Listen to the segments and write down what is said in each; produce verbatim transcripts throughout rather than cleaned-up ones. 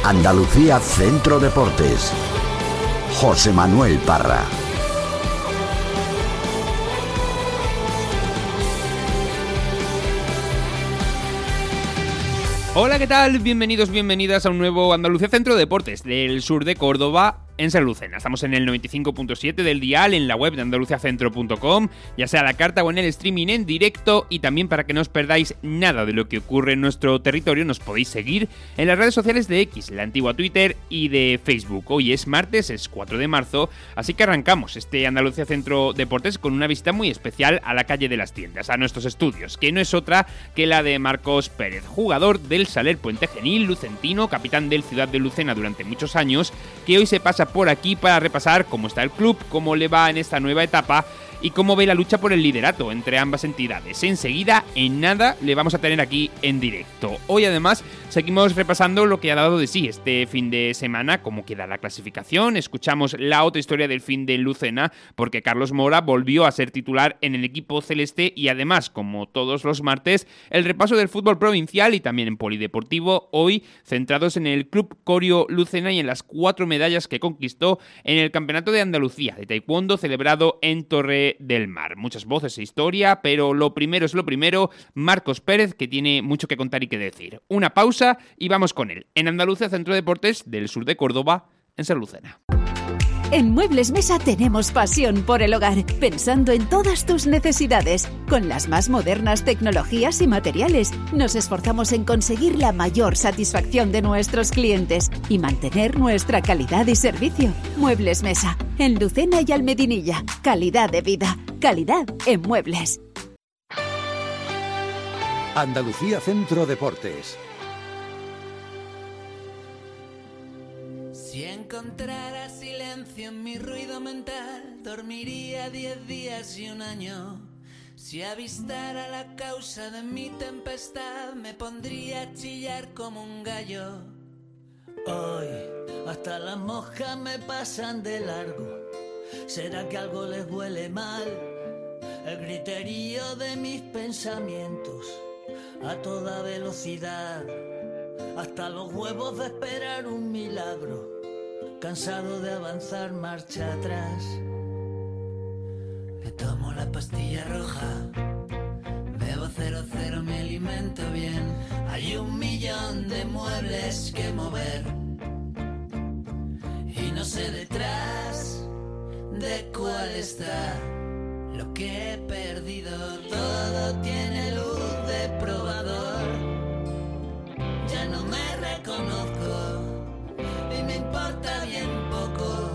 Andalucía Centro Deportes. José Manuel Parra. Hola, ¿qué tal? Bienvenidos, bienvenidas a un nuevo Andalucía Centro Deportes del sur de Córdoba, en San Lucena. Estamos en el noventa y cinco punto siete del dial, en la web de andalucía centro punto com, ya sea a la carta o en el streaming en directo, y también para que no os perdáis nada de lo que ocurre en nuestro territorio, nos podéis seguir en las redes sociales de X, la antigua Twitter, y de Facebook. Hoy es martes, es cuatro de marzo, así que arrancamos este Andalucía Centro Deportes con una visita muy especial a la calle de las Tiendas, a nuestros estudios, que no es otra que la de Marcos Pérez, jugador del Saler Puente Genil, lucentino, capitán del Ciudad de Lucena durante muchos años, que hoy se pasa por aquí para repasar cómo está el club, cómo le va en esta nueva etapa y cómo ve la lucha por el liderato entre ambas entidades. Enseguida, en nada, le vamos a tener aquí en directo. Hoy además seguimos repasando lo que ha dado de sí este fin de semana, cómo queda la clasificación, escuchamos la otra historia del fin de Lucena, porque Carlos Mora volvió a ser titular en el equipo celeste, y además, como todos los martes, el repaso del fútbol provincial y también en polideportivo, hoy centrados en el Club Corio Lucena y en las cuatro medallas que conquistó en el Campeonato de Andalucía de Taekwondo celebrado en Torre del Mar. Muchas voces e historia, pero lo primero es lo primero. Marcos Pérez, que tiene mucho que contar y que decir. Una pausa y vamos con él, en Andalucía Centro Deportes del sur de Córdoba, en San Lucena. En Muebles Mesa tenemos pasión por el hogar, pensando en todas tus necesidades. Con las más modernas tecnologías y materiales, nos esforzamos en conseguir la mayor satisfacción de nuestros clientes y mantener nuestra calidad y servicio. Muebles Mesa, en Lucena y Almedinilla. Calidad de vida, calidad en muebles. Andalucía Centro Deportes. Si encontrara silencio en mi ruido mental, dormiría diez días y un año. Si avistara la causa de mi tempestad, me pondría a chillar como un gallo. Hoy hasta las moscas me pasan de largo. ¿Será que algo les huele mal? El griterío de mis pensamientos a toda velocidad, hasta los huevos de esperar un milagro. Cansado de avanzar marcha atrás, me tomo la pastilla roja, bebo cero cero, me alimento bien. Hay un millón de muebles que mover y no sé detrás de cuál está lo que he perdido. Todo tiene luz de probador, ya no me reconozco y me importa bien poco.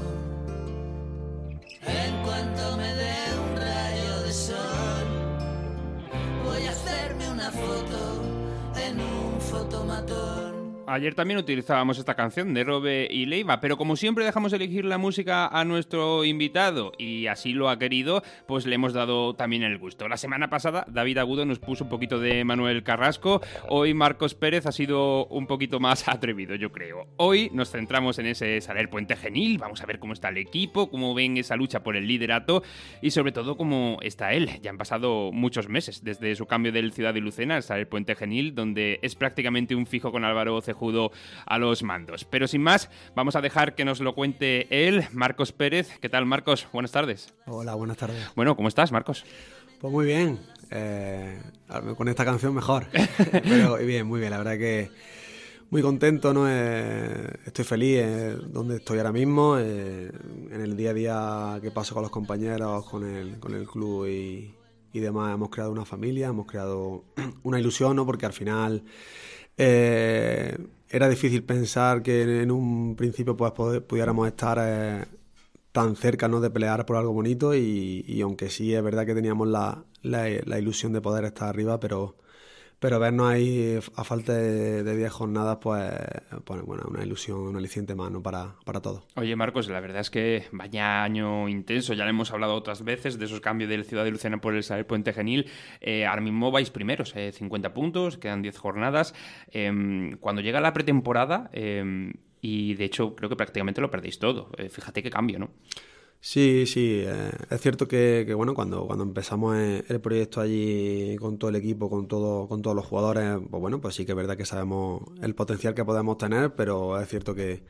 En cuanto me dé un rayo de sol, voy a hacerme una foto en un fotomatón. Ayer también utilizábamos esta canción de Robe y Leiva, pero como siempre dejamos elegir la música a nuestro invitado y así lo ha querido, pues le hemos dado también el gusto. La semana pasada David Agudo nos puso un poquito de Manuel Carrasco, hoy Marcos Pérez ha sido un poquito más atrevido, yo creo. Hoy nos centramos en ese Saler Puente Genil, vamos a ver cómo está el equipo, cómo ven esa lucha por el liderato y sobre todo cómo está él. Ya han pasado muchos meses desde su cambio del Ciudad de Lucena al Saler Puente Genil, donde es prácticamente un fijo con Álvaro Cejudo a los mandos. Pero sin más, vamos a dejar que nos lo cuente él, Marcos Pérez. ¿Qué tal, Marcos? Buenas tardes. Hola, buenas tardes. Bueno, ¿cómo estás, Marcos? Pues muy bien. Eh, con esta canción mejor. Pero bien, muy bien. La verdad que muy contento, ¿no? Eh, estoy feliz eh, donde estoy ahora mismo, eh, en el día a día que paso con los compañeros, con el, con el club y, y demás. Hemos creado una familia, hemos creado una ilusión, ¿no? Porque al final Eh, era difícil pensar que en un principio pues poder, pudiéramos estar eh, tan cerca, ¿no? De pelear por algo bonito y, y aunque sí es verdad que teníamos la, la, la ilusión de poder estar arriba, pero pero vernos ahí a falta de diez jornadas, pues, pues bueno, una ilusión, un aliciente más, ¿no? para, para todos. Oye, Marcos, la verdad es que vaya año intenso, ya le hemos hablado otras veces de esos cambios del Ciudad de Lucena por el Saler Puente Genil. Eh, ahora mismo vais primeros, eh, cincuenta puntos, quedan diez jornadas. Eh, cuando llega la pretemporada, eh, y de hecho creo que prácticamente lo perdéis todo, eh, fíjate qué cambio, ¿no? Sí, sí, eh, es cierto que, que, bueno, cuando, cuando empezamos el, el proyecto allí con todo el equipo, con todo, con todos los jugadores, pues bueno, pues sí que es verdad que sabemos el potencial que podemos tener, pero es cierto que,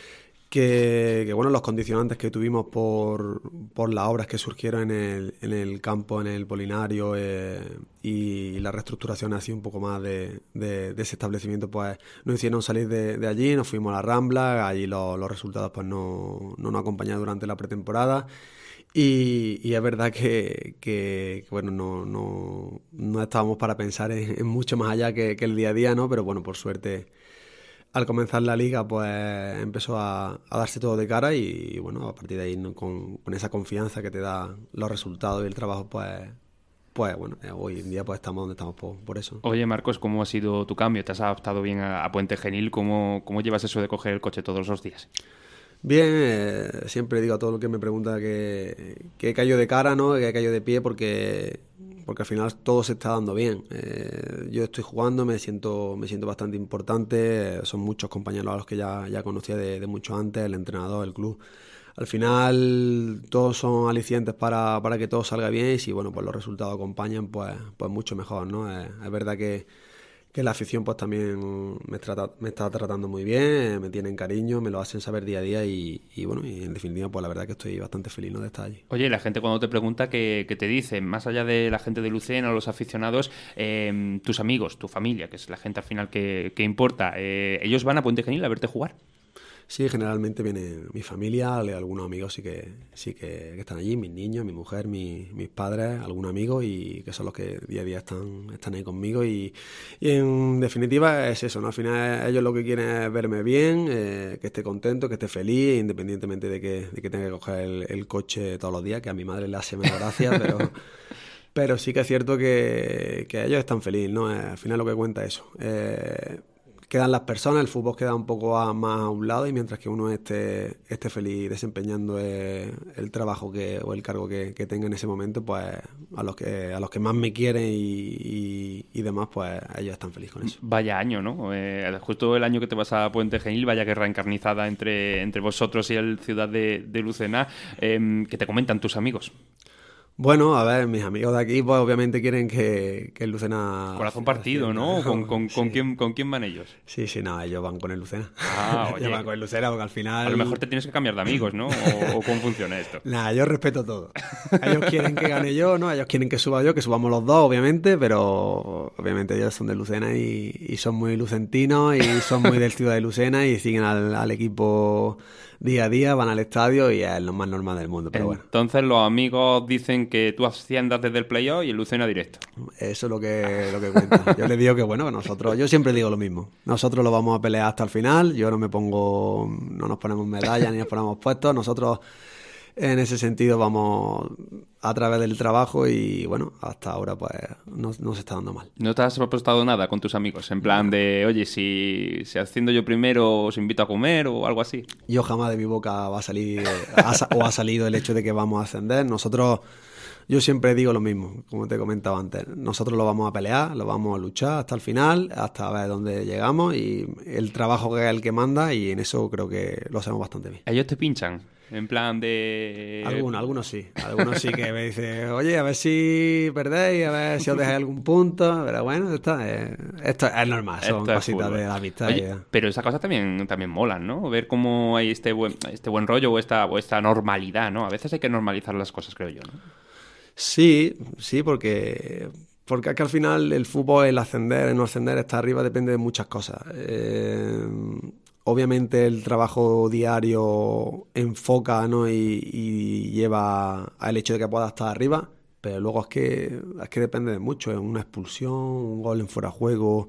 que, que bueno, los condicionantes que tuvimos por, por las obras que surgieron en el, en el campo, en el Polinario, eh, y la reestructuración así un poco más de, de, de ese establecimiento, pues nos hicieron salir de, de allí, nos fuimos a la Rambla, allí los, los resultados pues no, no nos acompañaron durante la pretemporada. Y, y es verdad que, que, que bueno, no, no, no estábamos para pensar en, en mucho más allá que, que el día a día, ¿no? Pero bueno, por suerte, al comenzar la liga, pues empezó a, a darse todo de cara y, y bueno, a partir de ahí, ¿no? con, con esa confianza que te da los resultados y el trabajo, pues, pues bueno, eh, hoy en día pues estamos donde estamos por, por eso. Oye, Marcos, ¿cómo ha sido tu cambio? ¿Te has adaptado bien a, a Puente Genil? ¿Cómo, ¿Cómo llevas eso de coger el coche todos los días? Bien, eh, siempre digo a todo el que me pregunta que, que he caído de cara, ¿no? Que he caído de pie porque, porque al final todo se está dando bien. Eh, yo estoy jugando, me siento, me siento bastante importante, son muchos compañeros a los que ya, ya conocía de, de mucho antes, el entrenador, el club. Al final todos son alicientes para, para que todo salga bien y si bueno, pues los resultados acompañan, pues, pues mucho mejor, ¿no? Es, es verdad que que la afición pues también me, trata, me está tratando muy bien, me tienen cariño, me lo hacen saber día a día y, y bueno, y en definitiva pues la verdad que estoy bastante feliz, ¿no?, de estar allí. Oye, la gente cuando te pregunta, ¿qué, qué te dice? Más allá de la gente de Lucena, los aficionados, eh, tus amigos, tu familia, que es la gente al final que, que importa, eh, ¿ellos van a Puente Genil a verte jugar? Sí, generalmente viene mi familia, algunos amigos sí que sí que, que están allí, mis niños, mi mujer, mi, mis padres, algunos amigos y que son los que día a día están, están ahí conmigo y, y en definitiva es eso, ¿no? Al final ellos lo que quieren es verme bien, eh, que esté contento, que esté feliz, independientemente de que, de que tenga que coger el, el coche todos los días, que a mi madre le hace menos gracia, pero... pero sí que es cierto que, que ellos están felices, ¿no? Eh, al final lo que cuenta es eso. Eh, quedan las personas, el fútbol queda un poco a, más a un lado y mientras que uno esté, esté feliz desempeñando el, el trabajo que, o el cargo que, que tenga en ese momento, pues a los que a los que más me quieren y, y, y demás, pues ellos están felices con eso. Vaya año, ¿no? Eh, justo el año que te vas a Puente Genil, vaya guerra encarnizada entre, entre vosotros y el Ciudad de, de Lucena. Eh, ¿Qué te comentan tus amigos? Bueno, a ver, mis amigos de aquí pues obviamente quieren que, que el Lucena... Corazón partido, ¿no? ¿Con, con, con, sí. quién, ¿Con quién van ellos? Sí, sí, no, ellos van con el Lucena. Ah, oye. Ellos van con el Lucena porque al final... A lo mejor te tienes que cambiar de amigos, ¿no? ¿O, o cómo funciona esto? Nada, yo respeto todo. Ellos quieren que gane yo, ¿no? Ellos quieren que suba yo, que subamos los dos, obviamente, pero obviamente ellos son de Lucena y, y son muy lucentinos y son muy del Ciudad de Lucena y siguen al, al equipo... día a día, van al estadio y es lo más normal del mundo, pero bueno. Entonces los amigos dicen que tú asciendas desde el playoff y el Lucena directo. Eso es lo que, lo que cuenta. Yo les digo que bueno, que nosotros, yo siempre digo lo mismo. Nosotros lo vamos a pelear hasta el final. Yo no me pongo, no nos ponemos medallas ni nos ponemos puestos. Nosotros en ese sentido vamos a través del trabajo y bueno, hasta ahora pues no, no se está dando mal. ¿No te has apostado nada con tus amigos? En plan de, oye, si, si asciendo yo primero os invito a comer o algo así. Yo jamás de mi boca va a salir ha, o ha salido el hecho de que vamos a ascender. Nosotros, yo siempre digo lo mismo, como te comentaba antes. Nosotros lo vamos a pelear, lo vamos a luchar hasta el final, hasta ver dónde llegamos y el trabajo que es el que manda y en eso creo que lo hacemos bastante bien. ¿Ellos te pinchan? En plan de... Algunos, algunos sí. Algunos sí que me dicen, oye, a ver si perdéis, a ver si os dejáis algún punto. Pero bueno, esto es, esto es normal, son esto cositas de la amistad. Oye, pero esas cosas también, también molan, ¿no? Ver cómo hay este buen, este buen rollo o esta, o esta normalidad, ¿no? A veces hay que normalizar las cosas, creo yo, ¿no? Sí, sí, porque... Porque es que al final el fútbol, el ascender, el no ascender, estar arriba depende de muchas cosas. Eh, obviamente el trabajo diario enfoca, ¿no? y, y lleva al hecho de que puedas estar arriba, pero luego es que, es que depende de mucho. Es una expulsión, un gol en fuera de juego,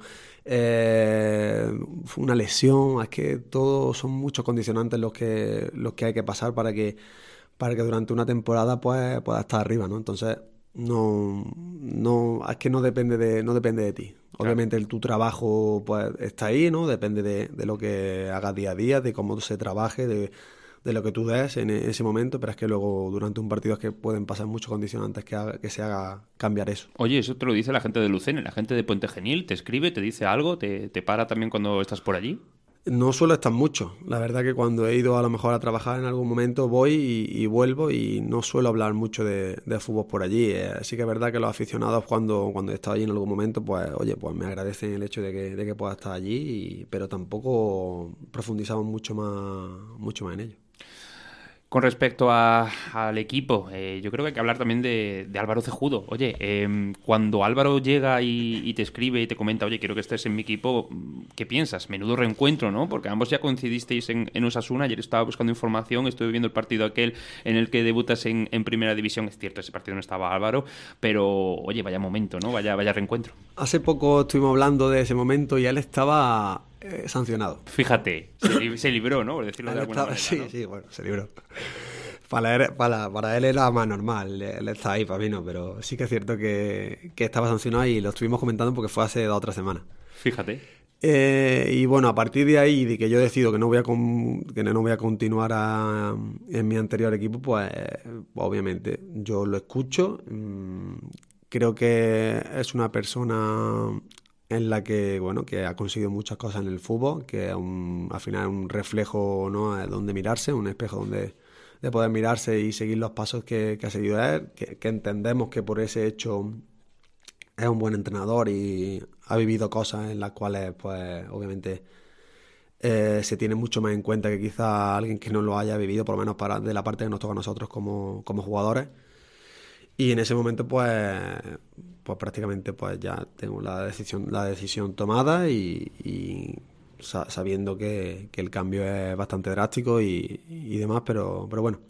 eh, una lesión. Es que todos son muchos condicionantes los que, los que hay que pasar para que, para que durante una temporada pues, puedas estar arriba, ¿no? Entonces... No, no, es que no depende de, no depende de ti. Obviamente el, tu trabajo pues está ahí, ¿no? Depende de, de lo que hagas día a día, de cómo se trabaje, de, de lo que tú des en ese momento, pero es que luego durante un partido es que pueden pasar muchos condicionantes que, haga, que se haga cambiar eso. Oye, eso te lo dice la gente de Lucena, la gente de Puente Genil, te escribe, te dice algo, te, te para también cuando estás por allí. No suelo estar mucho. La verdad que cuando he ido a lo mejor a trabajar en algún momento voy y, y vuelvo y no suelo hablar mucho de, de fútbol por allí. Eh, sí que es verdad que los aficionados cuando, cuando he estado allí en algún momento, pues oye, pues me agradecen el hecho de que, de que pueda estar allí, y, pero tampoco profundizamos mucho más, mucho más en ello. Con respecto a, al equipo, eh, yo creo que hay que hablar también de, de Álvaro Cejudo. Oye, eh, cuando Álvaro llega y, y te escribe y te comenta, oye, quiero que estés en mi equipo, ¿qué piensas? Menudo reencuentro, ¿no? Porque ambos ya coincidisteis en, en Osasuna. Ayer estaba buscando información, estuve viendo el partido aquel en el que debutas en, en Primera División. Es cierto, ese partido no estaba Álvaro, pero, oye, vaya momento, ¿no? Vaya, vaya reencuentro. Hace poco estuvimos hablando de ese momento y él estaba... Eh, sancionado. Fíjate, se, se libró, ¿no? Por decirlo de alguna estaba, manera, sí, ¿no? sí, bueno, se libró. Para él, para, para él era más normal, él está ahí, para mí no, pero sí que es cierto que, que estaba sancionado y lo estuvimos comentando porque fue hace dos o tres semanas. Fíjate. Eh, y bueno, a partir de ahí, de que yo decido que no voy a, con, que no voy a continuar a, en mi anterior equipo, pues obviamente yo lo escucho. Mmm, creo que es una persona... en la que, bueno, que ha conseguido muchas cosas en el fútbol, que es un, al final es un reflejo, ¿no?, donde mirarse, un espejo donde de poder mirarse y seguir los pasos que, que ha seguido él, que, que entendemos que por ese hecho es un buen entrenador y ha vivido cosas en las cuales, pues, obviamente eh, se tiene mucho más en cuenta que quizá alguien que no lo haya vivido, por lo menos para, de la parte que nos toca a nosotros como, como jugadores. Y en ese momento, pues, pues prácticamente pues ya tengo la decisión, la decisión tomada y, y sabiendo que, que el cambio es bastante drástico y, y demás, pero, pero bueno,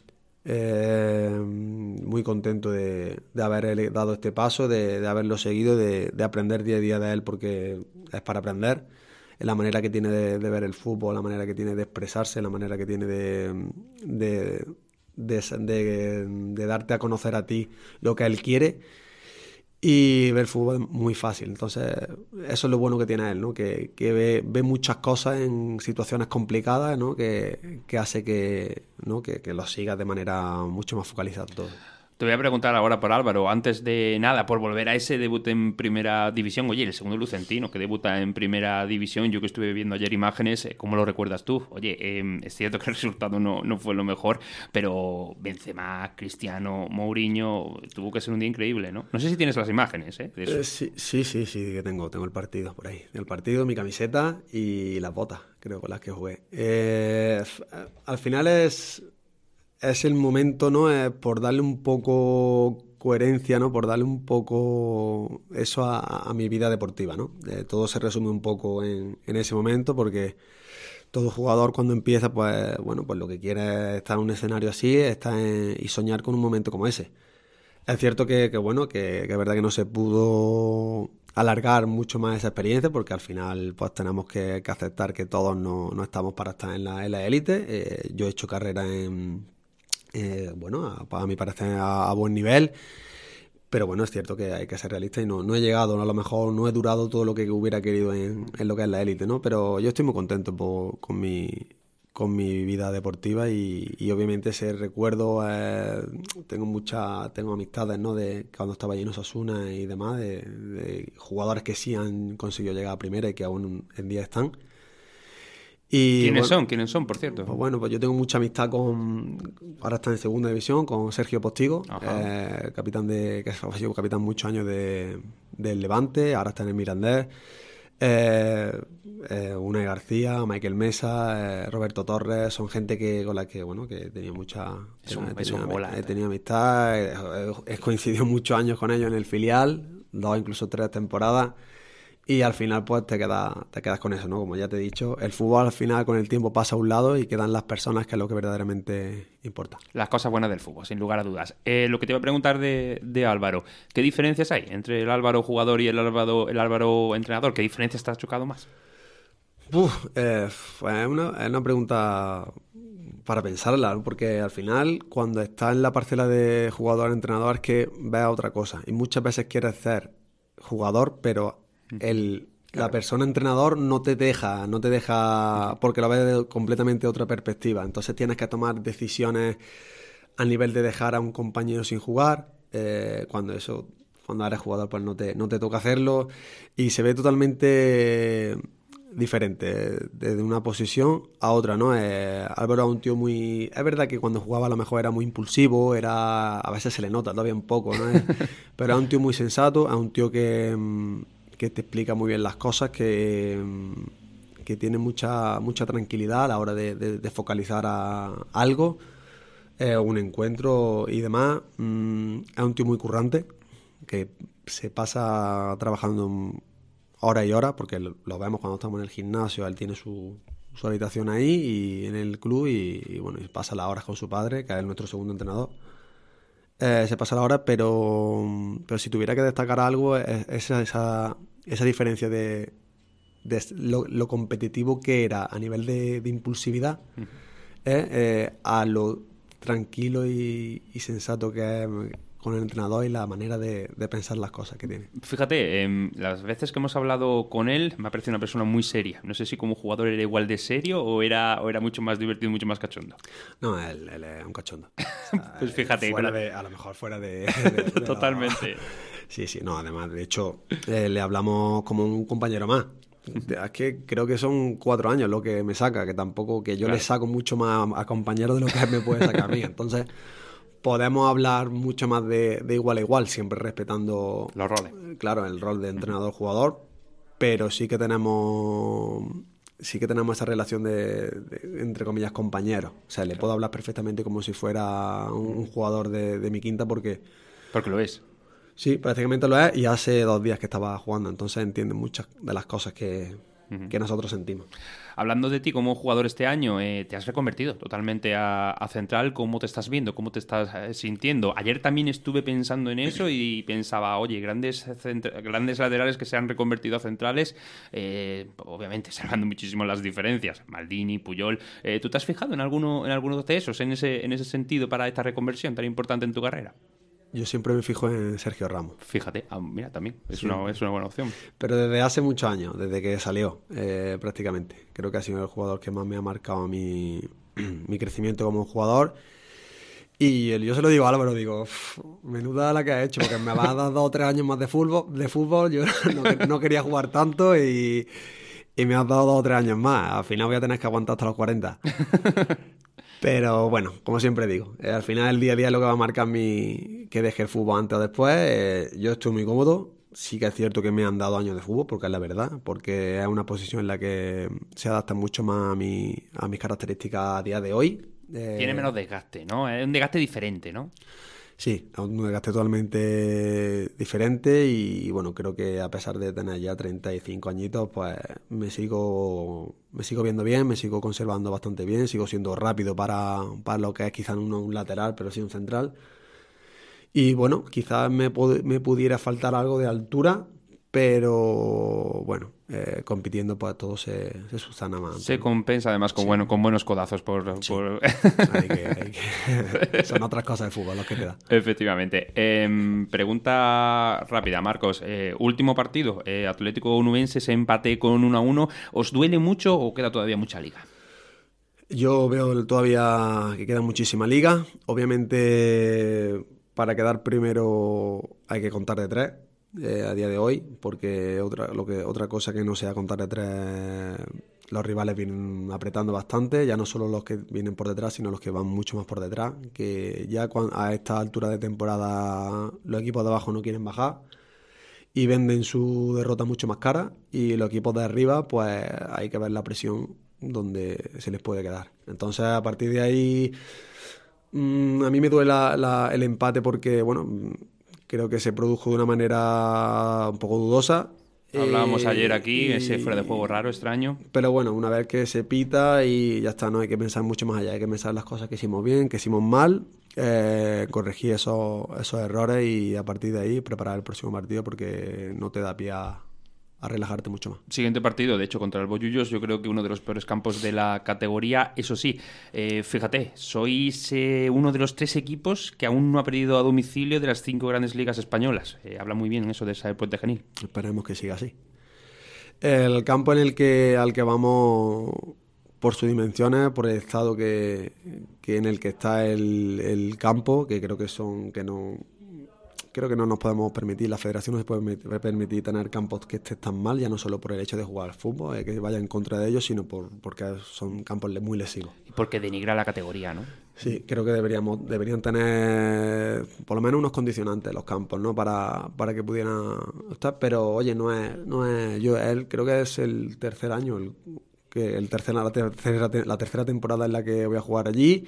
eh, muy contento de, de haber dado este paso, de, de haberlo seguido, de, de aprender día a día de él, porque es para aprender. La manera que tiene de, de ver el fútbol, la manera que tiene de expresarse, la manera que tiene de... de De, de, de darte a conocer a ti lo que él quiere, y ver fútbol es muy fácil. Entonces eso es lo bueno que tiene él, ¿no? Que, que ve, ve muchas cosas en situaciones complicadas, ¿no? que, que hace que, ¿no? que, que lo sigas de manera mucho más focalizada todo. Te voy a preguntar ahora por Álvaro, antes de nada, por volver a ese debut en Primera División. Oye, el segundo lucentino que debuta en Primera División, yo que estuve viendo ayer imágenes, ¿cómo lo recuerdas tú? Oye, eh, es cierto que el resultado no, no fue lo mejor, pero Benzema, Cristiano, Mourinho, tuvo que ser un día increíble, ¿no? No sé si tienes las imágenes, ¿eh? De eso. Eh, sí, sí, sí, sí, que tengo, tengo el partido por ahí. El partido, mi camiseta y las botas, creo, con las que jugué. Eh, al final es... es el momento, ¿no? Es por darle un poco coherencia, ¿no? Por darle un poco eso a, a mi vida deportiva, ¿no? Eh, todo se resume un poco en, en ese momento, porque todo jugador cuando empieza, pues bueno, pues lo que quiere es estar en un escenario así, estar en, y soñar con un momento como ese. Es cierto que, que bueno, que, que es verdad que no se pudo alargar mucho más esa experiencia, porque al final pues tenemos que, que aceptar que todos no, no estamos para estar en la, en la élite. Eh, yo he hecho carrera en... Eh, bueno, a, a mi parecer a, a buen nivel, pero bueno, es cierto que hay que ser realista y no, no he llegado, a lo mejor no he durado todo lo que hubiera querido en, en lo que es la élite, ¿no? Pero yo estoy muy contento por, con mi con mi vida deportiva y, y obviamente ese recuerdo, eh, tengo muchas tengo amistades, ¿no? De cuando estaba allí en Osasuna y demás, de, de jugadores que sí han conseguido llegar a primera y que aún en día están. Y, ¿Quiénes bueno, son? ¿Quiénes son, por cierto? Pues bueno, pues yo tengo mucha amistad con... Ahora está en segunda división, con Sergio Postigo, eh, capitán de... que ha sido capitán muchos años de, del Levante, ahora está en el Mirandés. Eh, eh, Unai García, Michael Mesa, eh, Roberto Torres, son gente que con la que, bueno, que tenía mucha... Eso, he, eso tenido, mola, he tenido amistad, he, he, he coincidido muchos años con ellos en el filial, dos, incluso tres temporadas. Y al final pues te quedas, te quedas con eso, ¿no? Como ya te he dicho, el fútbol al final con el tiempo pasa a un lado y quedan las personas, que es lo que verdaderamente importa. Las cosas buenas del fútbol, sin lugar a dudas. Eh, lo que te iba a preguntar de, de Álvaro, ¿qué diferencias hay entre el Álvaro jugador y el Álvaro, el Álvaro entrenador? ¿Qué diferencias te has chocado más? Uf, eh, pues es una, es una pregunta para pensarla, ¿no? Porque al final cuando estás en la parcela de jugador-entrenador es que ves otra cosa y muchas veces quieres ser jugador, pero el, claro. la persona entrenador no te deja, no te deja porque lo ves de completamente otra perspectiva. Entonces tienes que tomar decisiones a nivel de dejar a un compañero sin jugar, eh, cuando eso, cuando eres jugador pues no te, no te toca hacerlo, y se ve totalmente diferente, desde una posición a otra, ¿no? Eh, Álvaro es un tío muy... Es verdad que cuando jugaba a lo mejor era muy impulsivo, era a veces se le nota todavía un poco, ¿no? Pero es un tío muy sensato, es un tío que, que te explica muy bien las cosas, que, que tiene mucha, mucha tranquilidad a la hora de, de, de focalizar a algo, eh, un encuentro y demás. Mm, es un tío muy currante, que se pasa trabajando horas y horas, porque lo vemos cuando estamos en el gimnasio, él tiene su, su habitación ahí y en el club y, y bueno, y pasa las horas con su padre, que es nuestro segundo entrenador. Eh, se pasa las horas, pero, pero si tuviera que destacar algo, es esa, esa, esa diferencia de, de lo, lo competitivo que era a nivel de, de impulsividad, uh-huh. eh, eh, a lo tranquilo y, y sensato que es con el entrenador y la manera de, de pensar las cosas que tiene. Fíjate, eh, las veces que hemos hablado con él me ha parecido una persona muy seria. No sé si como jugador era igual de serio o era, o era mucho más divertido, mucho más cachondo. No, él, él es un cachondo. O sea, pues fíjate. Fuera de, a lo mejor fuera de... de, de Totalmente. La... Sí, sí, no, además, de hecho, eh, le hablamos como un compañero más. Es que creo que son cuatro años lo que me saca, que tampoco, que yo claro. le saco mucho más a compañeros de lo que él me puede sacar a mí. Entonces... podemos hablar mucho más de, de igual a igual, siempre respetando los roles. Claro, el rol de entrenador-jugador, pero sí que tenemos sí que tenemos esa relación de, de entre comillas, compañeros. O sea, le puedo hablar perfectamente como si fuera un, un jugador de, de mi quinta porque... Porque lo es. Sí, prácticamente lo es, y hace dos días que estaba jugando, entonces entiende muchas de las cosas que... Uh-huh. que nosotros sentimos. Hablando de ti como jugador este año, eh, te has reconvertido totalmente a, a central. ¿Cómo te estás viendo? ¿Cómo te estás eh, sintiendo? Ayer también estuve pensando en eso y pensaba, oye, grandes, centra- grandes laterales que se han reconvertido a centrales, eh, obviamente salvando muchísimo las diferencias. Maldini, Puyol. Eh, ¿Tú te has fijado en alguno, en alguno de esos, en ese, en ese sentido para esta reconversión tan importante en tu carrera? Yo siempre me fijo en Sergio Ramos. Fíjate, ah, mira, también es, sí. una, es una buena opción. Pero desde hace muchos años, desde que salió, eh, prácticamente. Creo que ha sido el jugador que más me ha marcado mi, mi crecimiento como jugador. Y el, yo se lo digo a Álvaro, digo, menuda la que ha hecho, porque me va a dar dos o tres años más de fútbol. De fútbol yo no, no quería jugar tanto y, y me has dado dos o tres años más. Al final voy a tener que aguantar hasta los cuarenta. Pero bueno, como siempre digo, eh, al final el día a día es lo que va a marcar mi que deje el fútbol antes o después. Eh, yo estoy muy cómodo. Sí que es cierto que me han dado años de fútbol, porque es la verdad, porque es una posición en la que se adapta mucho más a, mi, a mis características a día de hoy. Eh, Tiene menos desgaste, ¿no? Es un desgaste diferente, ¿no? Sí, es un desgaste totalmente diferente y bueno, creo que a pesar de tener ya treinta y cinco añitos, pues me sigo me sigo viendo bien, me sigo conservando bastante bien, sigo siendo rápido para, para lo que es quizás no un lateral, pero sí un central. Y bueno, quizás me, pod- me pudiera faltar algo de altura, pero bueno, eh, compitiendo pues todo se, se subsana más. Se compensa además con, sí. bueno, con buenos codazos por... Sí. por... Hay que, hay que... Son otras cosas de fútbol los que te da. Efectivamente. Eh, pregunta rápida, Marcos. Eh, último partido, eh, Atlético Onubense se empate con uno a uno. ¿Os duele mucho o queda todavía mucha liga? Yo veo todavía que queda muchísima liga. Obviamente, para quedar primero hay que contar de tres. Eh, a día de hoy, porque otra, lo que, otra cosa que no sea contar de tres, los rivales vienen apretando bastante, ya no solo los que vienen por detrás, sino los que van mucho más por detrás, que ya cuando, a esta altura de temporada los equipos de abajo no quieren bajar y venden su derrota mucho más cara, y los equipos de arriba pues hay que ver la presión donde se les puede quedar. Entonces a partir de ahí mmm, a mí me duele la, la, el empate porque bueno, creo que se produjo de una manera un poco dudosa. Hablábamos eh, ayer aquí, y, ese fuera de juego raro, extraño. Pero bueno, una vez que se pita y ya está, no hay que pensar mucho más allá, hay que pensar las cosas que hicimos bien, que hicimos mal, eh, corregir esos, esos errores y a partir de ahí preparar el próximo partido porque no te da pie a, a relajarte mucho más. Siguiente partido, de hecho, contra el Bollullos, yo creo que uno de los peores campos de la categoría. Eso sí, eh, fíjate, sois eh, uno de los tres equipos que aún no ha perdido a domicilio de las cinco grandes ligas españolas. Eh, habla muy bien eso de esa Puente Genil. Esperemos que siga así. El campo en el que al que vamos, por sus dimensiones, por el estado que, que en el que está el, el campo, que creo que son que no creo que no nos podemos permitir, la federación no se puede permitir tener campos que estén tan mal, ya no solo por el hecho de jugar al fútbol, eh, que vaya en contra de ellos, sino por porque son campos muy lesivos. Y porque denigra la categoría, ¿no? Sí, creo que deberíamos deberían tener por lo menos unos condicionantes los campos, ¿no? Para, para que pudieran estar, pero oye, no es, no es yo él creo que es el tercer año, el, que el tercer, la, tercera, la tercera temporada en la que voy a jugar allí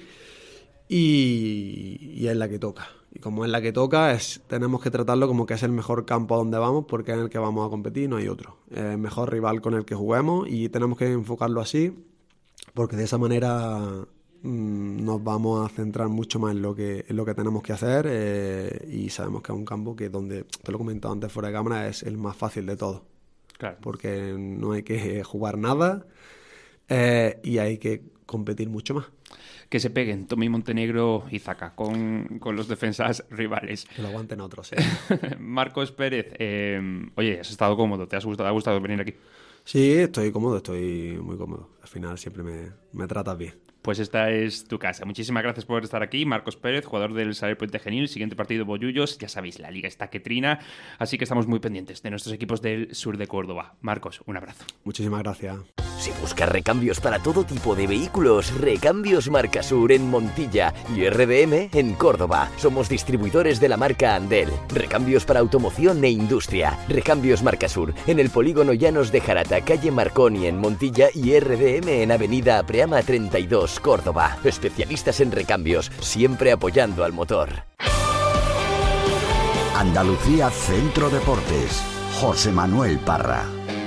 y, y es la que toca. Y como es la que toca, es, tenemos que tratarlo como que es el mejor campo a donde vamos, porque es en el que vamos a competir, no hay otro. Es el mejor rival con el que juguemos y tenemos que enfocarlo así, porque de esa manera mmm, nos vamos a centrar mucho más en lo que, en lo que tenemos que hacer eh, y sabemos que es un campo que, donde, te lo he comentado antes fuera de cámara, es el más fácil de todo. Claro. Porque no hay que jugar nada eh, y hay que competir mucho más. Que se peguen Tommy Montenegro y Zaka con, con los defensas rivales. Que lo aguanten otros, ¿eh? Marcos Pérez, eh, oye, has estado cómodo, ¿te has gustado, ha gustado venir aquí? Sí, estoy cómodo, estoy muy cómodo. Al final siempre me, me tratas bien. Pues esta es tu casa. Muchísimas gracias por estar aquí. Marcos Pérez, jugador del Saler Puente Genil. Siguiente partido, Bollullos. Ya sabéis, la liga está que trina. Así que estamos muy pendientes de nuestros equipos del sur de Córdoba. Marcos, un abrazo. Muchísimas gracias. Si buscas recambios para todo tipo de vehículos, Recambios Marcasur en Montilla y R D M en Córdoba. Somos distribuidores de la marca Andel. Recambios para automoción e industria. Recambios Marcasur en el polígono Llanos de Jarata, calle Marconi en Montilla y R D M en avenida Apreama treinta y dos, Córdoba. Especialistas en recambios, siempre apoyando al motor. Andalucía Centro Deportes. José Manuel Parra.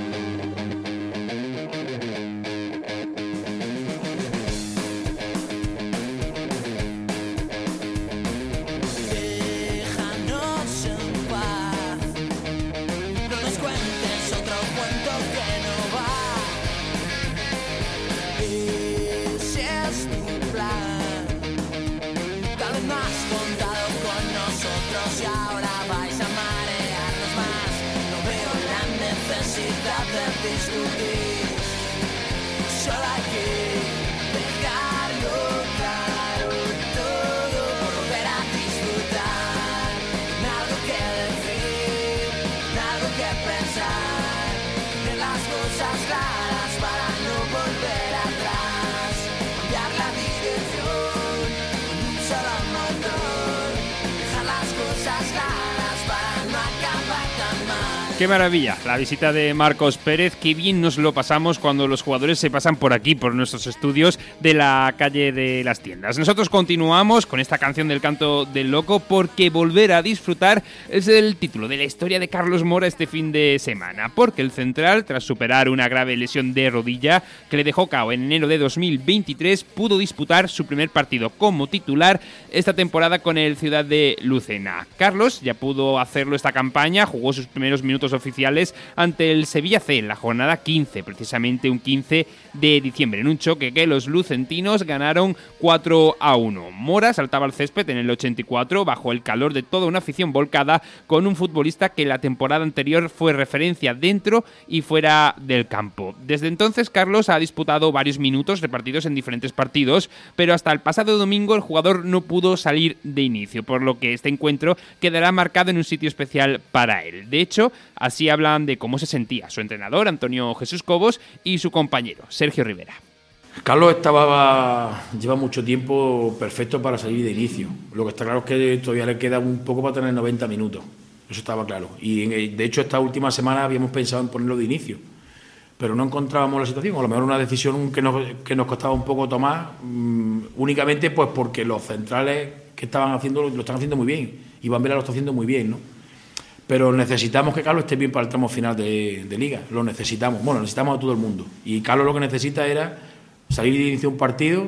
¡Qué maravilla! La visita de Marcos Pérez. Qué bien nos lo pasamos cuando los jugadores se pasan por aquí, por nuestros estudios de la calle de las Tiendas. Nosotros continuamos con esta canción del Canto del Loco, porque volver a disfrutar es el título de la historia de Carlos Mora este fin de semana. Porque el central, tras superar una grave lesión de rodilla que le dejó cao en enero de dos mil veintitrés, pudo disputar su primer partido como titular esta temporada con el Ciudad de Lucena. Carlos ya pudo hacerlo esta campaña, jugó sus primeros minutos oficiales ante el Sevilla C en la jornada quince, precisamente un quince de diciembre, en un choque que los lucentinos ganaron cuatro a uno. Mora saltaba al césped en el ochenta y cuatro bajo el calor de toda una afición volcada con un futbolista que la temporada anterior fue referencia dentro y fuera del campo. Desde entonces Carlos ha disputado varios minutos repartidos en diferentes partidos, pero hasta el pasado domingo el jugador no pudo salir de inicio, por lo que este encuentro quedará marcado en un sitio especial para él. De hecho, así hablan de cómo se sentía su entrenador, Antonio Jesús Cobos, y su compañero, Sergio Rivera. Carlos estaba lleva mucho tiempo perfecto para salir de inicio. Lo que está claro es que todavía le queda un poco para tener noventa minutos. Eso estaba claro. Y de hecho esta última semana habíamos pensado en ponerlo de inicio, pero no encontrábamos la situación. A lo mejor una decisión que nos, que nos costaba un poco tomar, mmm, únicamente pues porque los centrales que estaban haciendo lo están haciendo muy bien. Y Van Vela lo está haciendo muy bien, ¿no? Pero necesitamos que Carlos esté bien para el tramo final de, de Liga. Lo necesitamos. Bueno, necesitamos a todo el mundo. Y Carlos lo que necesita era salir de inicio un partido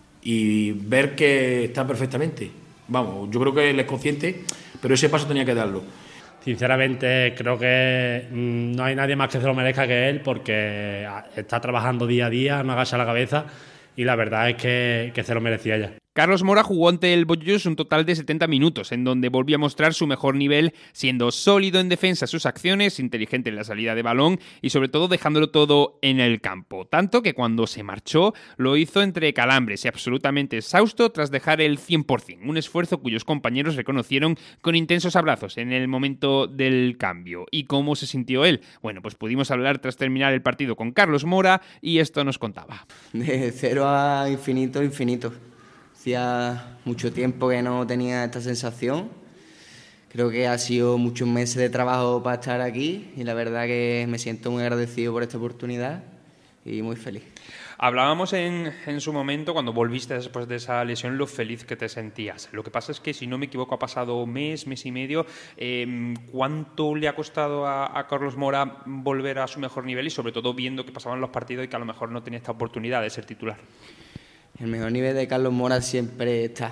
y ver que está perfectamente. Vamos, yo creo que él es consciente, pero ese paso tenía que darlo. Sinceramente, creo que no hay nadie más que se lo merezca que él, porque está trabajando día a día, no agacha la cabeza, y la verdad es que, que se lo merecía ya. Carlos Mora jugó ante el Bollullos un total de setenta minutos, en donde volvió a mostrar su mejor nivel, siendo sólido en defensa sus acciones, inteligente en la salida de balón y sobre todo dejándolo todo en el campo. Tanto que cuando se marchó lo hizo entre calambres y absolutamente exhausto tras dejar el cien por ciento, un esfuerzo cuyos compañeros reconocieron con intensos abrazos en el momento del cambio. ¿Y cómo se sintió él? Bueno, pues pudimos hablar tras terminar el partido con Carlos Mora y esto nos contaba. De cero a infinito, infinito. Hacía mucho tiempo que no tenía esta sensación. Creo que ha sido muchos meses de trabajo para estar aquí y la verdad que me siento muy agradecido por esta oportunidad y muy feliz. Hablábamos en, en su momento, cuando volviste después de esa lesión, lo feliz que te sentías. Lo que pasa es que, si no me equivoco, ha pasado mes, mes y medio. Eh, ¿Cuánto le ha costado a, a Carlos Mora volver a su mejor nivel y, sobre todo, viendo que pasaban los partidos y que a lo mejor no tenía esta oportunidad de ser titular? El mejor nivel de Carlos Mora siempre está,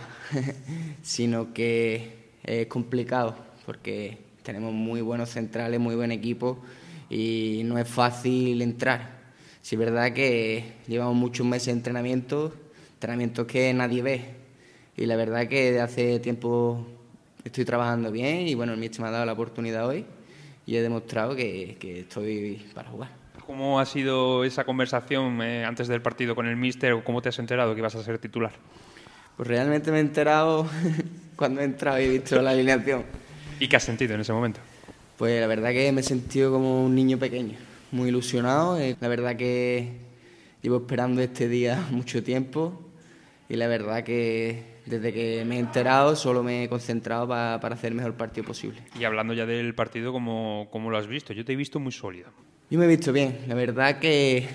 sino que es complicado porque tenemos muy buenos centrales, muy buen equipo y no es fácil entrar. Sí, es verdad que llevamos muchos meses de entrenamiento, entrenamientos que nadie ve. Y la verdad que de hace tiempo estoy trabajando bien y bueno, el míster me ha dado la oportunidad hoy y he demostrado que, que estoy para jugar. ¿Cómo ha sido esa conversación eh, antes del partido con el míster? ¿Cómo te has enterado que ibas a ser titular? Pues realmente me he enterado cuando he entrado y he visto la alineación. ¿Y qué has sentido en ese momento? Pues la verdad que me he sentido como un niño pequeño. Muy ilusionado, la verdad que llevo esperando este día mucho tiempo y la verdad que desde que me he enterado solo me he concentrado pa, para hacer el mejor partido posible. Y hablando ya del partido, ¿cómo, cómo lo has visto? Yo te he visto muy sólido. Yo me he visto bien, la verdad que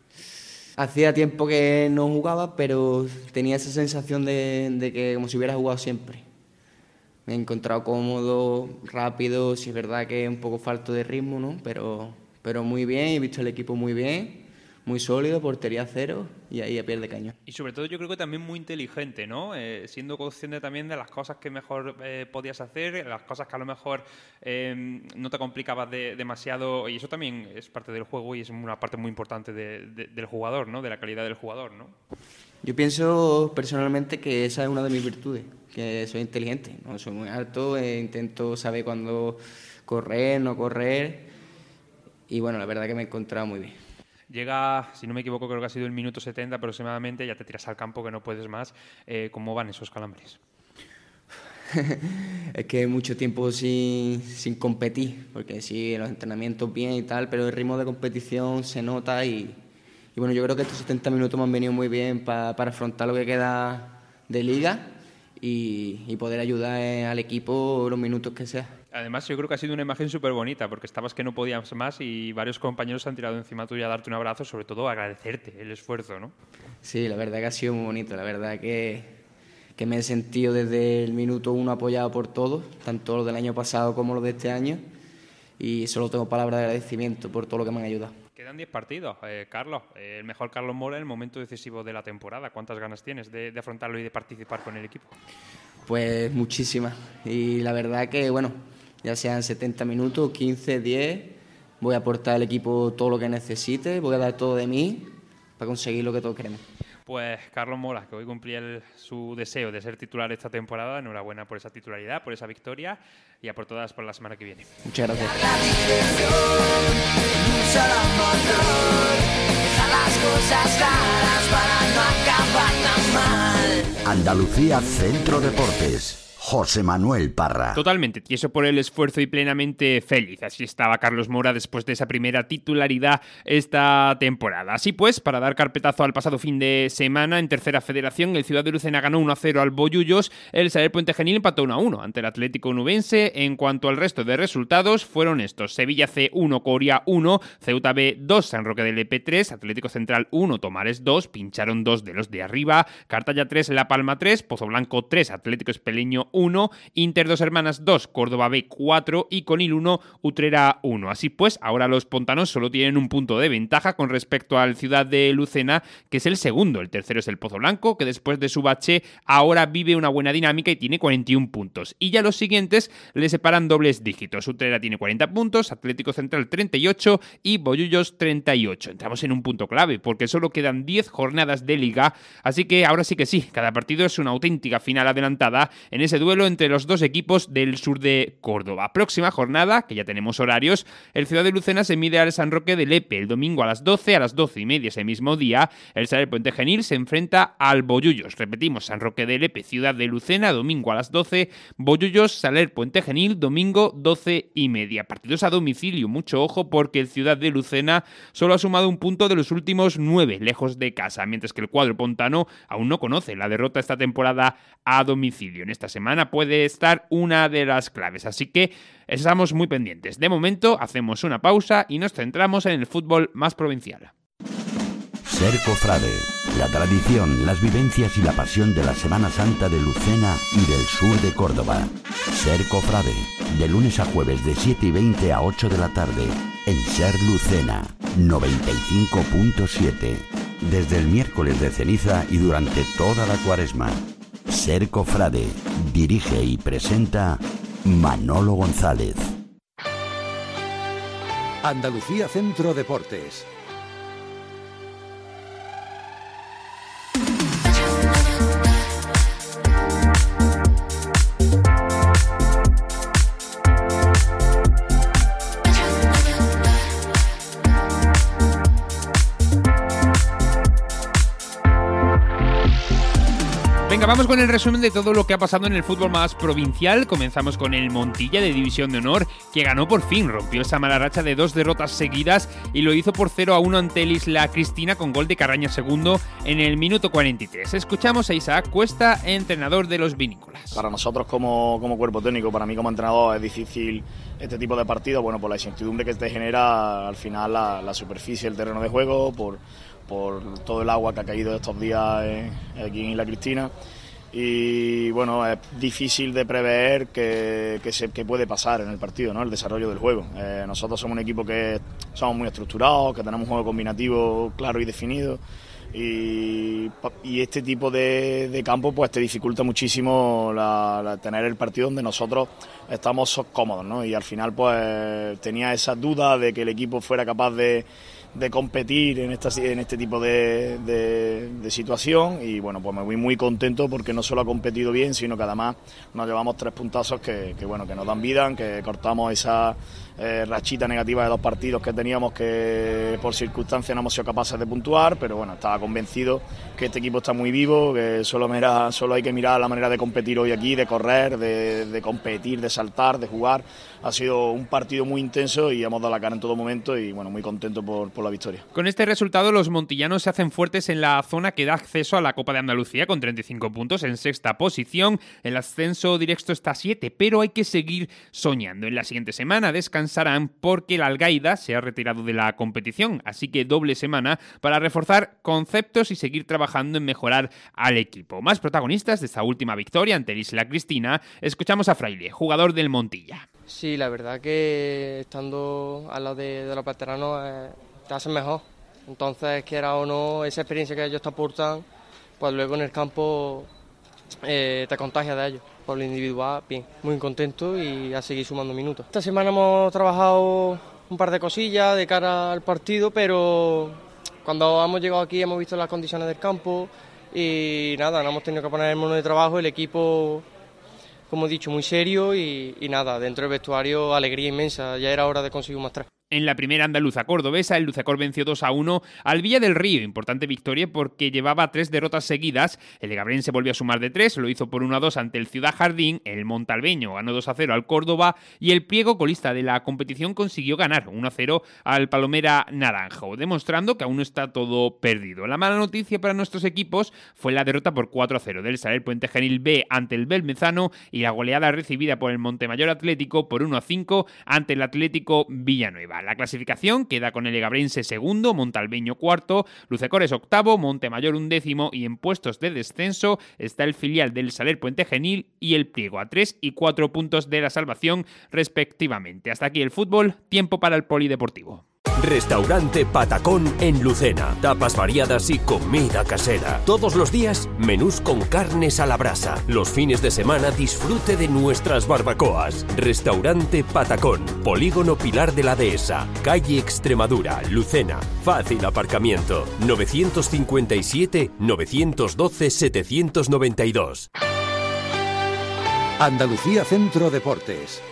hacía tiempo que no jugaba, pero tenía esa sensación de, de que como si hubiera jugado siempre. Me he encontrado cómodo, rápido, sí es verdad que un poco falto de ritmo, ¿no? Pero... pero muy bien, he visto el equipo muy bien, muy sólido, portería cero y ahí a pie de cañón. Y sobre todo yo creo que también muy inteligente, ¿no? Eh, siendo consciente también de las cosas que mejor eh, podías hacer, las cosas que a lo mejor eh, no te complicabas de, demasiado, y eso también es parte del juego y es una parte muy importante de, de, del jugador, ¿no? De la calidad del jugador, ¿no? Yo pienso personalmente que esa es una de mis virtudes, que soy inteligente, ¿no? Soy muy alto, eh, intento saber cuándo correr, no correr. Y bueno, la verdad que me he encontrado muy bien. Llega, si no me equivoco, creo que ha sido el minuto setenta aproximadamente, ya te tiras al campo que no puedes más. Eh, ¿Cómo van esos calambres? Es que mucho tiempo sin, sin competir, porque sí, los entrenamientos bien y tal, pero el ritmo de competición se nota y, y bueno, yo creo que estos setenta minutos me han venido muy bien pa, para afrontar lo que queda de liga y, y poder ayudar al equipo los minutos que sea. Además, yo creo que ha sido una imagen súper bonita, porque estabas que no podías más y varios compañeros se han tirado encima tuya a darte un abrazo, sobre todo agradecerte el esfuerzo, ¿no? Sí, la verdad que ha sido muy bonito, la verdad que, que me he sentido desde el minuto uno apoyado por todos, tanto los del año pasado como los de este año, y solo tengo palabras de agradecimiento por todo lo que me han ayudado. Quedan diez partidos, eh, Carlos, eh, el mejor Carlos Mora en el momento decisivo de la temporada. ¿Cuántas ganas tienes de, de afrontarlo y de participar con el equipo? Pues muchísimas, y la verdad que, bueno, ya sean setenta minutos, quince, diez, voy a aportar al equipo todo lo que necesite, voy a dar todo de mí para conseguir lo que todos queremos. Pues Carlos Mora, que hoy cumplía el, su deseo de ser titular esta temporada, enhorabuena por esa titularidad, por esa victoria y a por todas por la semana que viene. Muchas gracias. Andalucía Centro Deportes. José Manuel Parra. Totalmente tieso por el esfuerzo y plenamente feliz. Así estaba Carlos Mora después de esa primera titularidad esta temporada. Así pues, para dar carpetazo al pasado fin de semana en Tercera Federación, el Ciudad de Lucena ganó uno a cero al Bollullos, el Saler Puente Genil empató uno a uno ante el Atlético Nubense. En cuanto al resto de resultados, fueron estos: Sevilla C uno, Coria uno, Ceuta B dos, San Roque del Epe tres, Atlético Central uno, Tomares dos, pincharon dos de los de arriba, Cartaya tres, La Palma tres, Pozo Blanco tres, Atlético Espeleño uno, uno, Inter Dos Hermanas dos, Córdoba B cuatro y Conil uno, Utrera uno. Así pues, ahora los pontanos solo tienen un punto de ventaja con respecto al Ciudad de Lucena, que es el segundo. El tercero es el Pozo Blanco, que después de su bache ahora vive una buena dinámica y tiene cuarenta y uno puntos. Y ya los siguientes le separan dobles dígitos. Utrera tiene cuarenta puntos, Atlético Central treinta y ocho y Bollullos treinta y ocho. Entramos en un punto clave, porque solo quedan diez jornadas de liga, así que ahora sí que sí, cada partido es una auténtica final adelantada en ese duelo entre los dos equipos del sur de Córdoba. Próxima jornada, que ya tenemos horarios, el Ciudad de Lucena se mide al San Roque de Lepe el domingo a las doce, a las doce y media ese mismo día, el Saler Puente Genil se enfrenta al Bollullos. Repetimos, San Roque de Lepe, Ciudad de Lucena, domingo a las doce, Bollullos, Saler Puente Genil, domingo doce y media. Partidos a domicilio, mucho ojo porque el Ciudad de Lucena solo ha sumado un punto de los últimos nueve lejos de casa, mientras que el cuadro pontano aún no conoce la derrota esta temporada a domicilio. En esta semana puede estar una de las claves, así que estamos muy pendientes. De momento hacemos una pausa y nos centramos en el fútbol más provincial. Ser Cofrade, la tradición, las vivencias y la pasión de la Semana Santa de Lucena y del sur de Córdoba. Ser Cofrade, de lunes a jueves de siete y veinte a ocho de la tarde, en Ser Lucena, noventa y cinco punto siete. Desde el miércoles de ceniza y durante toda la cuaresma. Ser Cofrade, dirige y presenta Manolo González. Andalucía Centro Deportes. Venga, vamos con el resumen de todo lo que ha pasado en el fútbol más provincial. Comenzamos con el Montilla de División de Honor, que ganó por fin, rompió esa mala racha de dos derrotas seguidas y lo hizo por cero a uno ante el Isla Cristina con gol de Carraña segundo en el minuto cuarenta y tres. Escuchamos a Isaac Cuesta, entrenador de los vinícolas. Para nosotros como, como cuerpo técnico, para mí como entrenador es difícil este tipo de partidos, bueno, por la incertidumbre que te genera al final la, la superficie, el terreno de juego, por... por todo el agua que ha caído estos días en, aquí en Isla Cristina y bueno, es difícil de prever que, que, se, que puede pasar en el partido, ¿no? El desarrollo del juego. Eh, nosotros somos un equipo que somos muy estructurados, que tenemos un juego combinativo claro y definido y, y este tipo de, de campo pues te dificulta muchísimo la, la, tener el partido donde nosotros estamos cómodos, ¿no? Y al final pues tenía esa duda de que el equipo fuera capaz de de competir en, esta, en este tipo de, de, de situación y bueno, pues me voy muy contento porque no solo ha competido bien, sino que además nos llevamos tres puntazos que, que bueno, que nos dan vida, que cortamos esa eh, rachita negativa de dos partidos que teníamos que por circunstancias no hemos sido capaces de puntuar, pero bueno, estaba convencido que este equipo está muy vivo, que solo, mira, solo hay que mirar la manera de competir hoy aquí, de correr, de, de competir, de saltar, de jugar. Ha sido un partido muy intenso y hemos dado la cara en todo momento y bueno, muy contento por, por la victoria. Con este resultado los montillanos se hacen fuertes en la zona que da acceso a la Copa de Andalucía con treinta y cinco puntos en sexta posición. El ascenso directo está a siete, pero hay que seguir soñando. En la siguiente semana descansarán porque el Algaida se ha retirado de la competición, así que doble semana para reforzar conceptos y seguir trabajando en mejorar al equipo. Más protagonistas de esta última victoria ante el Isla Cristina, escuchamos a Fraile, jugador del Montilla. Sí, la verdad que estando al lado de, de los veteranos eh, te hacen mejor. Entonces, quiera o no, esa experiencia que ellos te aportan, pues luego en el campo eh, te contagia de ellos. Por lo individual, bien, muy contento y a seguir sumando minutos. Esta semana hemos trabajado un par de cosillas de cara al partido, pero cuando hemos llegado aquí hemos visto las condiciones del campo y nada, no hemos tenido que poner el mono de trabajo, el equipo, como he dicho, muy serio y, y nada, dentro del vestuario alegría inmensa, ya era hora de conseguir un más tres. En la primera andaluza cordobesa, el Lucecor venció dos a uno al Villa del Río. Importante victoria porque llevaba tres derrotas seguidas. El Legabrén se volvió a sumar de tres, lo hizo por uno a dos ante el Ciudad Jardín. El Montalbeño ganó dos a cero al Córdoba y el Priego, colista de la competición, consiguió ganar uno a cero al Palomera Naranjo, demostrando que aún no está todo perdido. La mala noticia para nuestros equipos fue la derrota por cuatro a cero del Saler Puente Genil B ante el Belmezano y la goleada recibida por el Montemayor Atlético por uno a cinco ante el Atlético Villanueva. Córdoba. La clasificación queda con el Egabrense segundo, Montalbeño cuarto, Lucecores octavo, Montemayor undécimo y en puestos de descenso está el filial del Saler Puente Genil y el Priego a tres y cuatro puntos de la salvación respectivamente. Hasta aquí el fútbol, tiempo para el polideportivo. Restaurante Patacón en Lucena. Tapas variadas y comida casera. Todos los días, menús con carnes a la brasa. Los fines de semana, disfrute de nuestras barbacoas. Restaurante Patacón. Polígono Pilar de la Dehesa. Calle Extremadura, Lucena. Fácil aparcamiento. novecientos cincuenta y siete, novecientos doce, setecientos noventa y dos. Andalucía Centro Deportes.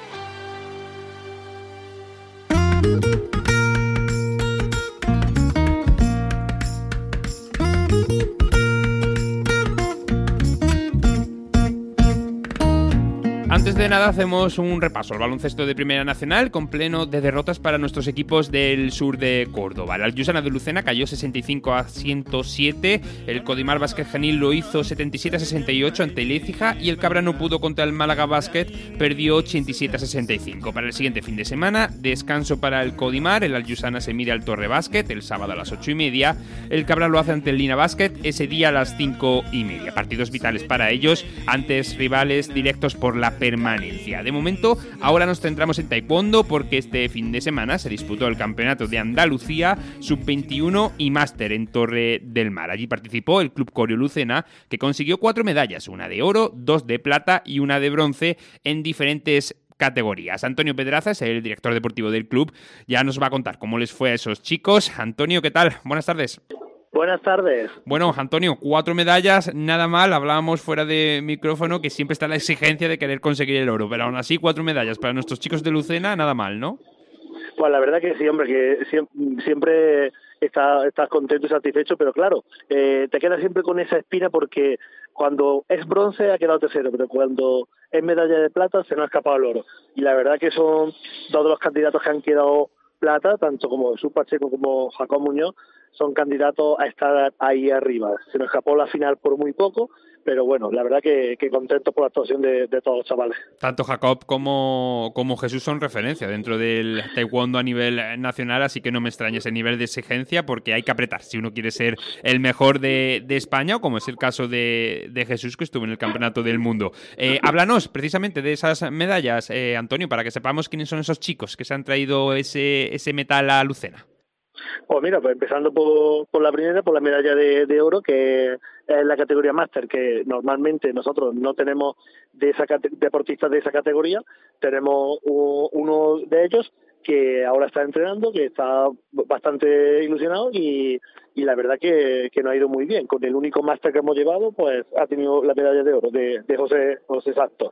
Antes de nada hacemos un repaso al baloncesto de Primera Nacional con pleno de derrotas para nuestros equipos del sur de Córdoba. La Alyusana de Lucena cayó sesenta y cinco a ciento siete, el Codimar Básquet Genil lo hizo setenta y siete a sesenta y ocho ante el Écija y el Cabra no pudo contra el Málaga Básquet, perdió ochenta y siete a sesenta y cinco. Para el siguiente fin de semana, descanso para el Codimar, el Alyusana se mide al Torre Básquet el sábado a las ocho y media, el Cabra lo hace ante el Lina Básquet ese día a las cinco y media. Partidos vitales para ellos, antes rivales directos por la permanencia. De momento, ahora nos centramos en taekwondo porque este fin de semana se disputó el Campeonato de Andalucía sub veintiuno y máster en Torre del Mar. Allí participó el Club Corio Lucena, que consiguió cuatro medallas, una de oro, dos de plata y una de bronce en diferentes categorías. Antonio Pedraza es el director deportivo del club, ya nos va a contar cómo les fue a esos chicos. Antonio, ¿qué tal? Buenas tardes. Buenas tardes. Bueno, Antonio, cuatro medallas, nada mal. Hablábamos fuera de micrófono que siempre está la exigencia de querer conseguir el oro, pero aún así cuatro medallas para nuestros chicos de Lucena, nada mal, ¿no? Pues la verdad que sí, hombre, que siempre estás, estás contento y satisfecho, pero claro, eh, te quedas siempre con esa espina porque cuando es bronce ha quedado tercero, pero cuando es medalla de plata se nos ha escapado el oro. Y la verdad que son dos de los candidatos que han quedado plata, tanto como Jesús Pacheco como Jacob Muñoz, son candidatos a estar ahí arriba. Se nos escapó la final por muy poco, pero bueno, la verdad que, que contentos por la actuación de, de todos los chavales. Tanto Jacob como, como Jesús son referencia dentro del taekwondo a nivel nacional, así que no me extraña ese nivel de exigencia porque hay que apretar si uno quiere ser el mejor de, de España, o como es el caso de, de Jesús, que estuvo en el Campeonato del Mundo. Eh, háblanos precisamente de esas medallas, eh, Antonio, para que sepamos quiénes son esos chicos que se han traído ese, ese metal a Lucena. Pues mira, pues empezando por, por la primera, por la medalla de, de oro, que es la categoría máster, que normalmente nosotros no tenemos de esa deportistas de esa categoría. Tenemos un, uno de ellos que ahora está entrenando, que está bastante ilusionado y, y la verdad que, que nos ha ido muy bien. Con el único máster que hemos llevado, pues ha tenido la medalla de oro de, de José, José Santos.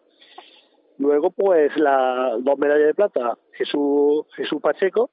Luego, pues las dos medallas de plata, Jesús, Jesús Pacheco,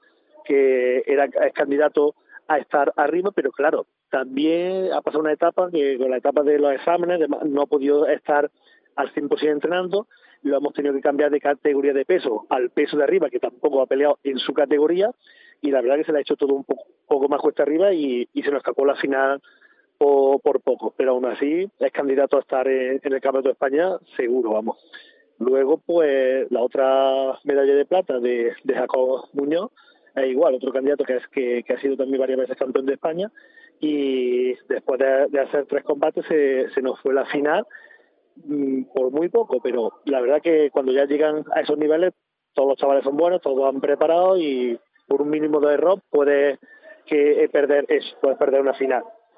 que era es candidato a estar arriba, pero claro, también ha pasado una etapa que con la etapa de los exámenes no ha podido estar al cien por ciento entrenando, lo hemos tenido que cambiar de categoría de peso al peso de arriba, que tampoco ha peleado en su categoría, y la verdad que se le ha hecho todo un poco, poco más cuesta arriba y, y se nos escapó la final por, por poco, pero aún así es candidato a estar en, en el Campeonato de España seguro, vamos. Luego, pues, la otra medalla de plata de, de Jacob Muñoz, es igual, otro candidato que, es, que, que ha sido también varias veces campeón de España, y después de, de hacer tres combates se, se nos fue la final mmm, por muy poco, pero la verdad que cuando ya llegan a esos niveles todos los chavales son buenos, todos han preparado y por un mínimo de error puedes que perder eso, puedes perder una final.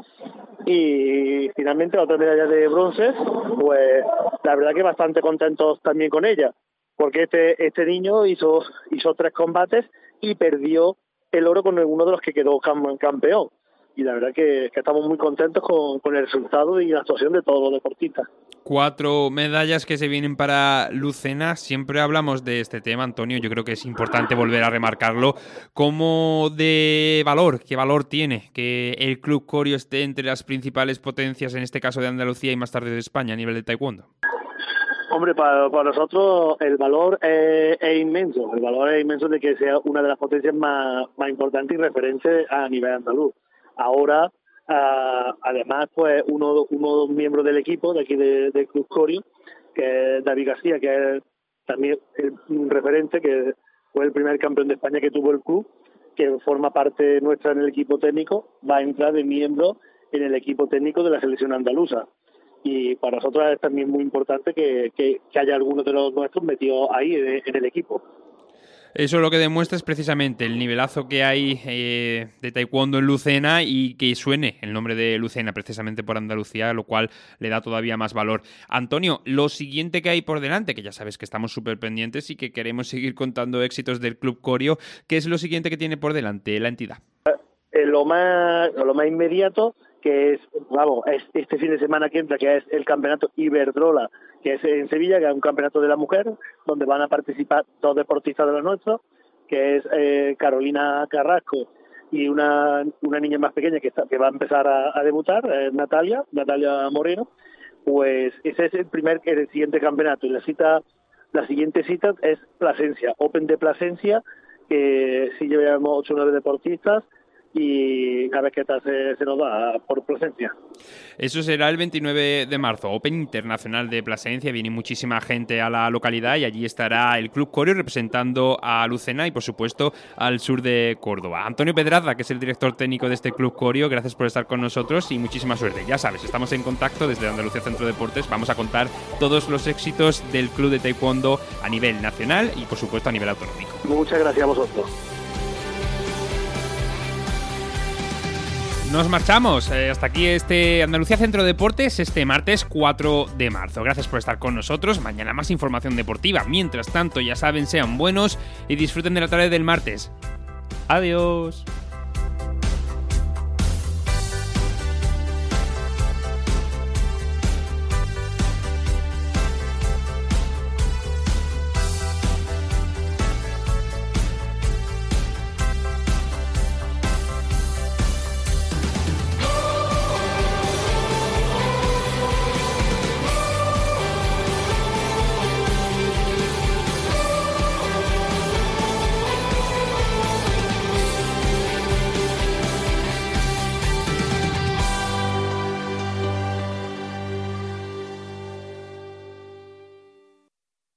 Y finalmente la otra medalla de bronce, pues la verdad que bastante contentos también con ella, porque este este niño hizo hizo tres combates y perdió el oro con uno de los que quedó campeón. Y la verdad que, que estamos muy contentos con, con el resultado y la actuación de todos los deportistas. Cuatro medallas que se vienen para Lucena. Siempre hablamos de este tema, Antonio. Yo creo que es importante volver a remarcarlo. ¿Cómo de valor, qué valor tiene que el Club Corio esté entre las principales potencias, en este caso de Andalucía y más tarde de España, a nivel de taekwondo? Hombre, para, para nosotros el valor es, es inmenso. El valor es inmenso de que sea una de las potencias más, más importantes y referentes a nivel andaluz. Ahora, uh, además, pues uno uno de los miembros del equipo de aquí de, de Club Corio, que es David García, que es también un referente, que fue el primer campeón de España que tuvo el club, que forma parte nuestra en el equipo técnico, va a entrar de miembro en el equipo técnico de la selección andaluza. Y para nosotros es también muy importante que, que, que haya algunos de los nuestros metidos ahí en, en el equipo. Eso lo que demuestra es precisamente el nivelazo que hay eh, de taekwondo en Lucena y que suene el nombre de Lucena precisamente por Andalucía, lo cual le da todavía más valor. Antonio, lo siguiente que hay por delante, que ya sabes que estamos súper pendientes y que queremos seguir contando éxitos del Club Corio, ¿qué es lo siguiente que tiene por delante la entidad? Eh, lo más, lo más inmediato, que es, vamos, es este fin de semana que entra, que es el campeonato Iberdrola, que es en Sevilla, que es un campeonato de la mujer, donde van a participar dos deportistas de los nuestros, que es eh, Carolina Carrasco y una, una niña más pequeña que, está, que va a empezar a, a debutar, eh, Natalia, Natalia Moreno. Pues ese es el primer, el siguiente campeonato. Y la cita, la siguiente cita es Plasencia, Open de Plasencia, que sí llevamos ocho o nueve deportistas, y a ver qué tal se, se nos da por Plasencia. Eso será el veintinueve de marzo, Open Internacional de Plasencia. Viene muchísima gente a la localidad y allí estará el Club Corio representando a Lucena y, por supuesto, al sur de Córdoba. Antonio Pedraza, que es el director técnico de este Club Corio, gracias por estar con nosotros y muchísima suerte. Ya sabes, estamos en contacto desde Andalucía Centro de Deportes. Vamos a contar todos los éxitos del Club de Taekwondo a nivel nacional y, por supuesto, a nivel autonómico. Muchas gracias a vosotros. Nos marchamos. Eh, hasta aquí este Andalucía Centro de Deportes este martes cuatro de marzo. Gracias por estar con nosotros. Mañana más información deportiva. Mientras tanto, ya saben, sean buenos y disfruten de la tarde del martes. Adiós.